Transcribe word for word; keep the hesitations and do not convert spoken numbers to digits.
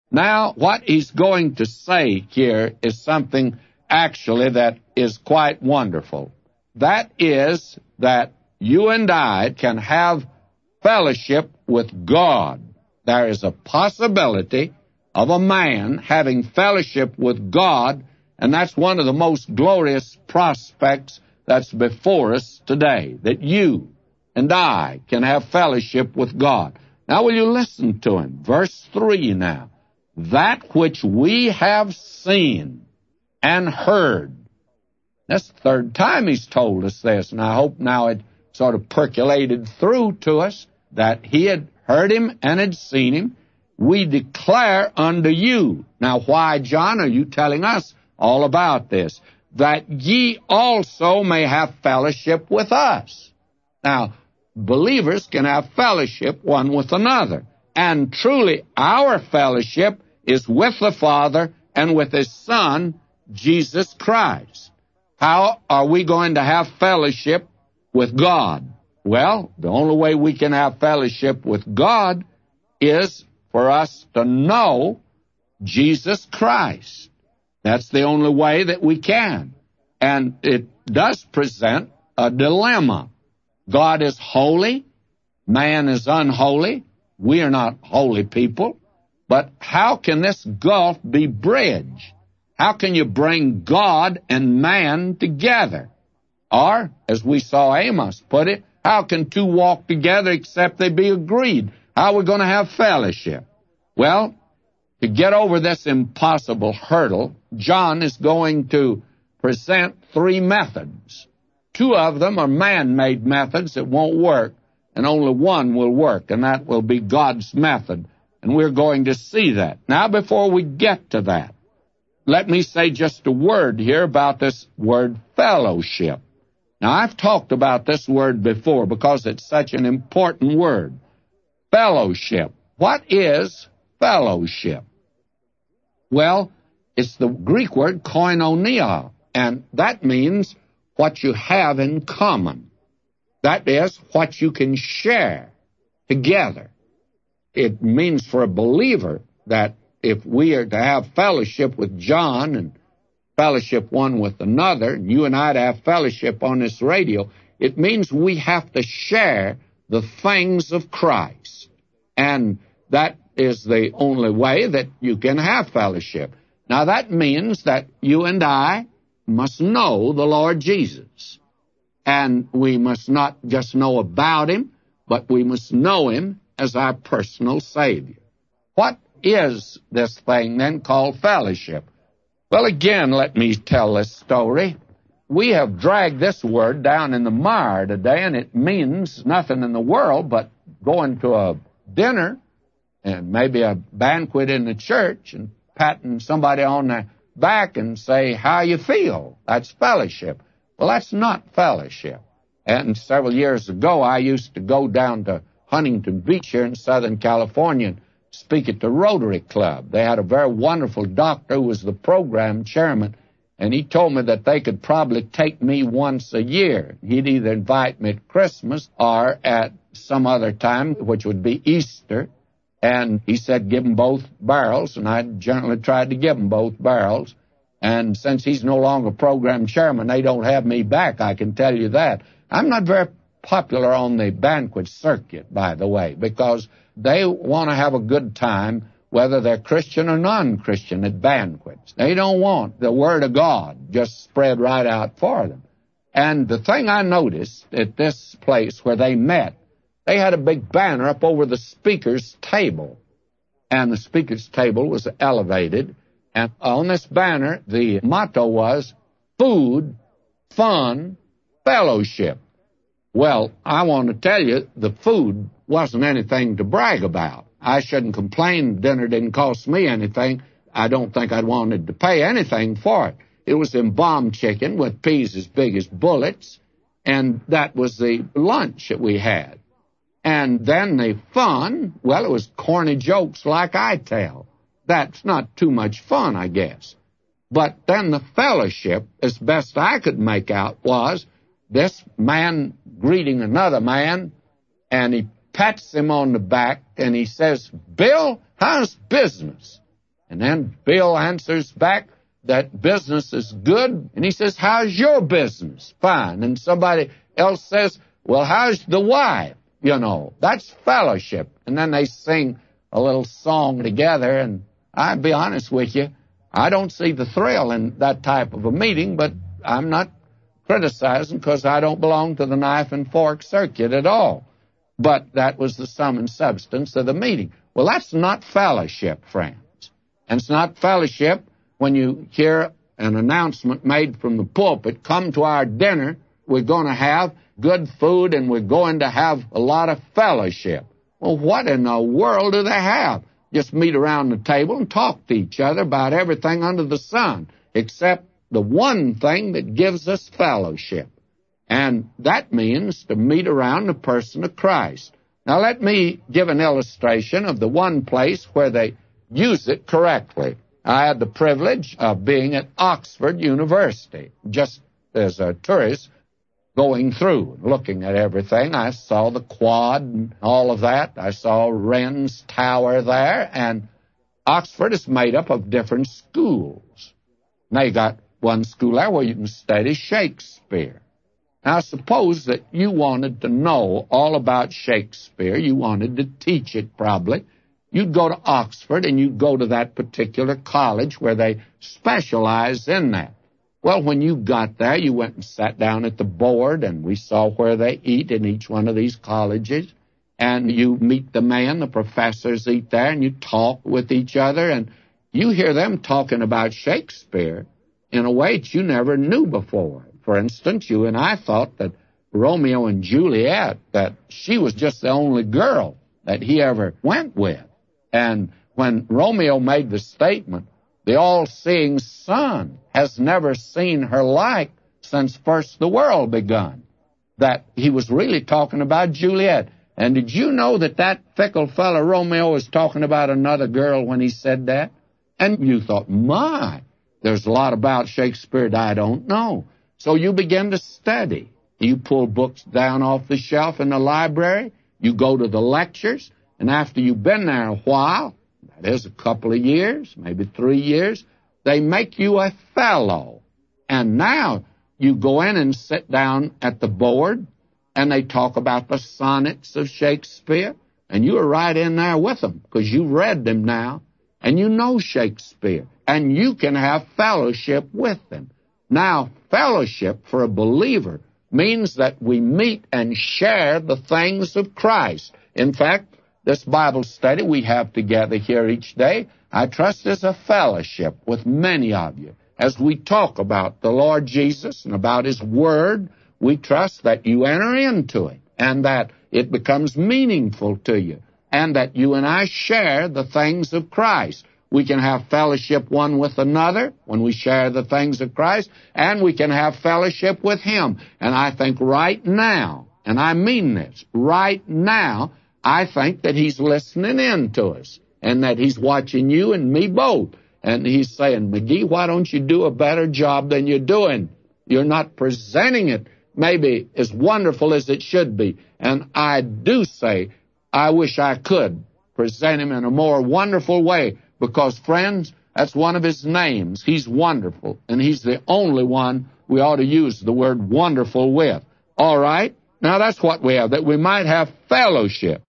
Now, what he's going to say here is something actually that is quite wonderful. That is that you and I can have fellowship with God. There is a possibility of a man having fellowship with God, and that's one of the most glorious prospects that's before us today, that you and I can have fellowship with God. Now, will you listen to him? Verse three now. That which we have seen and heard. That's the third time he's told us this, and I hope now it sort of percolated through to us that he had heard him and had seen him. We declare unto you. Now, why, John, are you telling us all about this? That ye also may have fellowship with us. Now, believers can have fellowship one with another. And truly, our fellowship is with the Father and with His Son, Jesus Christ. How are we going to have fellowship with God? Well, the only way we can have fellowship with God is for us to know Jesus Christ. That's the only way that we can. And it does present a dilemma. God is holy, man is unholy. We are not holy people. But how can this gulf be bridged? How can you bring God and man together? Or, as we saw Amos put it, how can two walk together except they be agreed? How are we going to have fellowship? Well, to get over this impossible hurdle, John is going to present three methods. Two of them are man-made methods that won't work, and only one will work, and that will be God's method. And we're going to see that. Now, before we get to that, let me say just a word here about this word fellowship. Now, I've talked about this word before because it's such an important word. Fellowship. What is fellowship? Well, it's the Greek word koinonia, and that means what you have in common. That is what you can share together. It means for a believer that if we are to have fellowship with John and fellowship one with another, and you and I to have fellowship on this radio, it means we have to share the things of Christ. And that is the only way that you can have fellowship. Now, that means that you and I must know the Lord Jesus. And we must not just know about Him, but we must know Him as our personal Savior. What is this thing then called fellowship? Well, again, let me tell this story. We have dragged this word down in the mire today, and it means nothing in the world but going to a dinner and maybe a banquet in the church and patting somebody on the back and say, how you feel? That's fellowship. Well, that's not fellowship. And several years ago, I used to go down to Huntington Beach here in Southern California and speak at the Rotary Club. They had a very wonderful doctor who was the program chairman, and he told me that they could probably take me once a year. He'd either invite me at Christmas or at some other time, which would be Easter. And he said, give them both barrels, and I generally tried to give them both barrels. And since he's no longer program chairman, they don't have me back, I can tell you that. I'm not very popular on the banquet circuit, by the way, because they want to have a good time, whether they're Christian or non-Christian, at banquets. They don't want the Word of God just spread right out for them. And the thing I noticed at this place where they met, they had a big banner up over the speaker's table. And the speaker's table was elevated. And on this banner, the motto was, food, fun, fellowship. Well, I want to tell you, the food wasn't anything to brag about. I shouldn't complain dinner didn't cost me anything. I don't think I'd wanted to pay anything for it. It was embalmed chicken with peas as big as bullets, and that was the lunch that we had. And then the fun, well, it was corny jokes like I tell. That's not too much fun, I guess. But then the fellowship, as best I could make out, was this man greeting another man, and he pats him on the back, and he says, Bill, how's business? And then Bill answers back that business is good. And he says, how's your business? Fine. And somebody else says, well, how's the wife? You know, that's fellowship. And then they sing a little song together. And I'll be honest with you, I don't see the thrill in that type of a meeting, but I'm not criticizing because I don't belong to the knife and fork circuit at all. But that was the sum and substance of the meeting. Well, that's not fellowship, friends. And it's not fellowship when you hear an announcement made from the pulpit, come to our dinner, we're going to have good food and we're going to have a lot of fellowship. Well, what in the world do they have? Just meet around the table and talk to each other about everything under the sun, except the one thing that gives us fellowship. And that means to meet around the person of Christ. Now, let me give an illustration of the one place where they use it correctly. I had the privilege of being at Oxford University. Just as a tourist going through, looking at everything, I saw the quad and all of that. I saw Wren's Tower there, and Oxford is made up of different schools. Now, you got one school there where you can study Shakespeare. Now, suppose that you wanted to know all about Shakespeare. You wanted to teach it, probably. You'd go to Oxford, and you'd go to that particular college where they specialize in that. Well, when you got there, you went and sat down at the board, and we saw where they eat in each one of these colleges. And you meet the man, the professors eat there, and you talk with each other, and you hear them talking about Shakespeare in a way that you never knew before. For instance, you and I thought that Romeo and Juliet, that she was just the only girl that he ever went with. And when Romeo made the statement, the all-seeing sun has never seen her like since first the world begun, that he was really talking about Juliet. And did you know that that fickle fellow Romeo was talking about another girl when he said that? And you thought, my, there's a lot about Shakespeare that I don't know. So you begin to study. You pull books down off the shelf in the library. You go to the lectures. And after you've been there a while, that is a couple of years, maybe three years, they make you a fellow. And now you go in and sit down at the board, and they talk about the sonnets of Shakespeare, and you're right in there with them because you read them now, and you know Shakespeare, and you can have fellowship with them. Now, fellowship for a believer means that we meet and share the things of Christ. In fact, this Bible study we have together here each day, I trust is a fellowship with many of you. As we talk about the Lord Jesus and about His Word, we trust that you enter into it and that it becomes meaningful to you and that you and I share the things of Christ. We can have fellowship one with another when we share the things of Christ, and we can have fellowship with Him. And I think right now, and I mean this, right now, I think that He's listening in to us and that He's watching you and me both. And He's saying, McGee, why don't you do a better job than you're doing? You're not presenting it maybe as wonderful as it should be. And I do say, I wish I could present Him in a more wonderful way. Because, friends, that's one of His names. He's wonderful, and He's the only one we ought to use the word wonderful with. All right? Now, that's what we have, that we might have fellowship.